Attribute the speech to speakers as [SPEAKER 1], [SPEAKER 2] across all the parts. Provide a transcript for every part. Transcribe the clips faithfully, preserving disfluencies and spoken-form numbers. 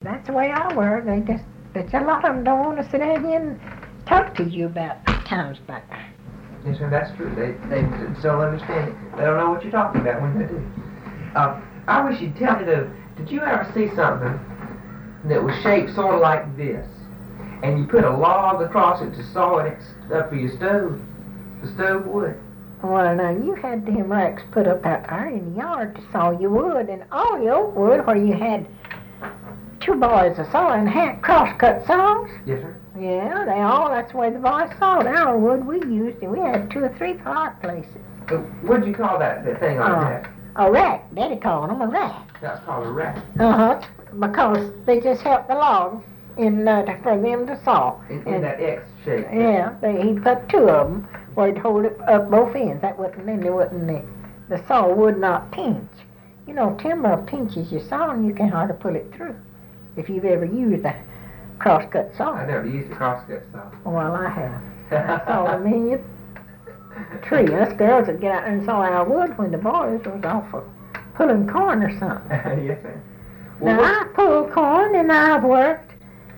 [SPEAKER 1] that's the way I work. They just, there's a lot of them don't want to sit down here and talk to you about times back.
[SPEAKER 2] Yes, sir, that's true. They, they just don't understand it. They don't know what you're talking about when they do. Uh, I wish you'd tell me, though, did you ever see something that was shaped sort of like this, and you put a log across it to saw it up for your stove, the stove wood?
[SPEAKER 1] Well, now, you had them racks put up out there in the yard to saw your wood, and all your old wood where you had two boys a sawing hand cross-cut saws.
[SPEAKER 2] Yes, sir.
[SPEAKER 1] Yeah, they all, that's the way the boys sawed our wood we used, and we had two or three fireplaces.
[SPEAKER 2] Uh, what'd you call that, that thing like
[SPEAKER 1] uh,
[SPEAKER 2] that?
[SPEAKER 1] A rack. Daddy called them a rack.
[SPEAKER 2] That's called a rack.
[SPEAKER 1] Uh-huh, because they just helped the log in, uh, for them to saw.
[SPEAKER 2] In, in
[SPEAKER 1] and,
[SPEAKER 2] that X shape.
[SPEAKER 1] Yeah, they, he put two of them where he'd hold it up both ends. That wouldn't, then they wouldn't, the, the saw would not pinch. You know, timber pinches your saw and you can hardly pull it through. If you've ever used a cross-cut saw.
[SPEAKER 2] I never used a cross-cut saw.
[SPEAKER 1] Well, I have. I saw a million tree. Us girls would get out there and saw our wood when the boys was off of pulling corn or something.
[SPEAKER 2] Yes, sir. Well,
[SPEAKER 1] Now, I pull corn and I've worked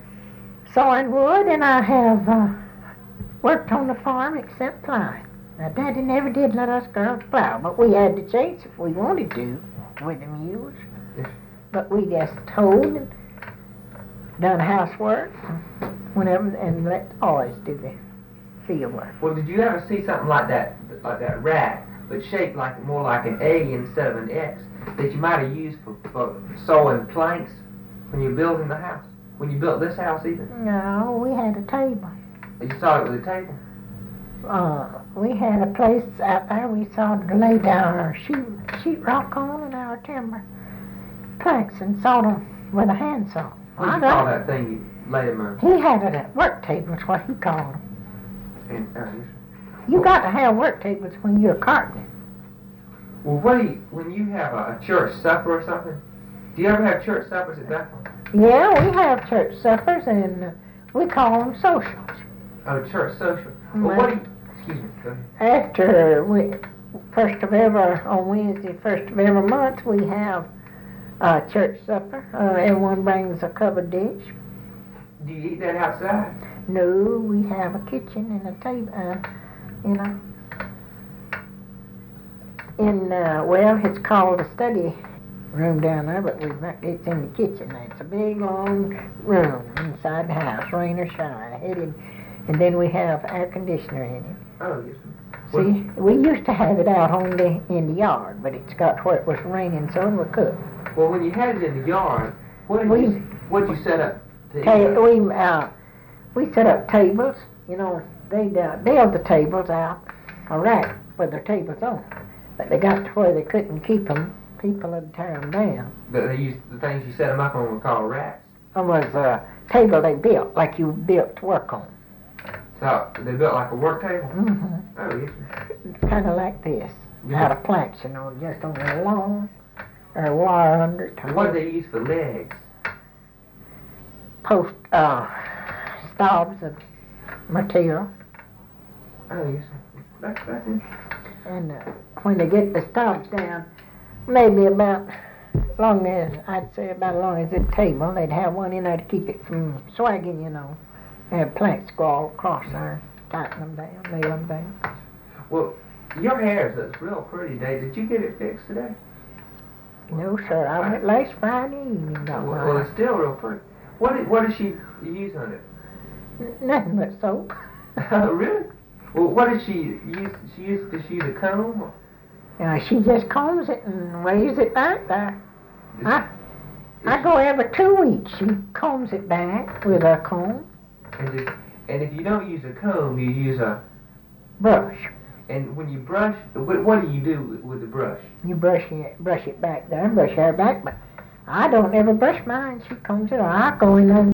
[SPEAKER 1] sawing wood and I have uh, worked on the farm except plowing. Now, Daddy never did let us girls plow, but we had the chance if we wanted to with the mules.
[SPEAKER 2] Yes.
[SPEAKER 1] But we just hoed and done housework whenever and let the boys do the field work.
[SPEAKER 2] Well, did you ever see something like that, like that rack, but shaped like more like an A instead of an X, that you might have used for, for sawing planks when you were building the house? When you built this house, even?
[SPEAKER 1] No, we had a table.
[SPEAKER 2] You saw it with a table?
[SPEAKER 1] Uh, we had a place out there we saw to lay down our sheet, sheet rock on and our timber planks and sawed them with a handsaw.
[SPEAKER 2] What did you call that thing you laid them on?
[SPEAKER 1] He had it at work tables, what he called them.
[SPEAKER 2] And, uh,
[SPEAKER 1] You got to have work tables when you're carting.
[SPEAKER 2] well, what do you, when you have a, a church supper or something, do you ever have church suppers at Bethel?
[SPEAKER 1] Yeah, we have church suppers and uh, we call them socials.
[SPEAKER 2] Oh, church social.
[SPEAKER 1] Mm-hmm.
[SPEAKER 2] Well, what do you, excuse me, go ahead.
[SPEAKER 1] After we, first of every, on Wednesday, first of every month, we have a church supper. Uh, everyone brings a covered dish.
[SPEAKER 2] Do you eat that outside?
[SPEAKER 1] No, we have a kitchen and a table, uh, you know. In, uh, well, it's called a study room down there, but we it's in the kitchen. It's a big, long room inside the house, rain or shine. Headed, and then we have air conditioner in it.
[SPEAKER 2] Oh, yes.
[SPEAKER 1] See, we used to have it out on the in the yard, but it's got where it was raining, so we could.
[SPEAKER 2] Well, when you had it in the yard, what did
[SPEAKER 1] We-
[SPEAKER 2] you what did you set up? To eat?
[SPEAKER 1] Ta- we uh, we set up tables. You know, they uh, build the tables out a rack with their tables on, but they got to where they couldn't keep them. People would tear them down.
[SPEAKER 2] The, they used, the things you set them up on were called racks.
[SPEAKER 1] It was a table they built, like you built to work on.
[SPEAKER 2] So they built like a work table.
[SPEAKER 1] Mm-hmm.
[SPEAKER 2] Oh, yes.
[SPEAKER 1] Kind of like this,
[SPEAKER 2] Yeah.
[SPEAKER 1] out of planks, you know, just on a long or wire under it.
[SPEAKER 2] What do they use for legs?
[SPEAKER 1] Post uh, stobs of material,
[SPEAKER 2] Oh, yes. That's that's it.
[SPEAKER 1] and uh, when they get the stobs down, maybe about long as I'd say about as long as this table, they'd have one in there to keep it from swagging, you know. They have planks go all across there, tighten them down, nail them down.
[SPEAKER 2] Well, your hair looks real pretty today. Did you get it fixed today?
[SPEAKER 1] No, sir, I went last Friday evening. Got
[SPEAKER 2] Well,
[SPEAKER 1] mine.
[SPEAKER 2] well, it's still real pretty. What did, what does she use on it?
[SPEAKER 1] N- Nothing but soap.
[SPEAKER 2] Oh, really? Well, what did she use? She used does she use a comb? Or
[SPEAKER 1] Uh, she just combs it and lays it back there. I, I go every two weeks. She combs it back with a comb,
[SPEAKER 2] and, if, and if you don't use a comb, you use a.
[SPEAKER 1] brush.
[SPEAKER 2] And when you brush, what, what do you do with, with the brush?
[SPEAKER 1] You brush it, brush it back there, brush her back, but I don't ever brush mine. She combs it, or I go in there and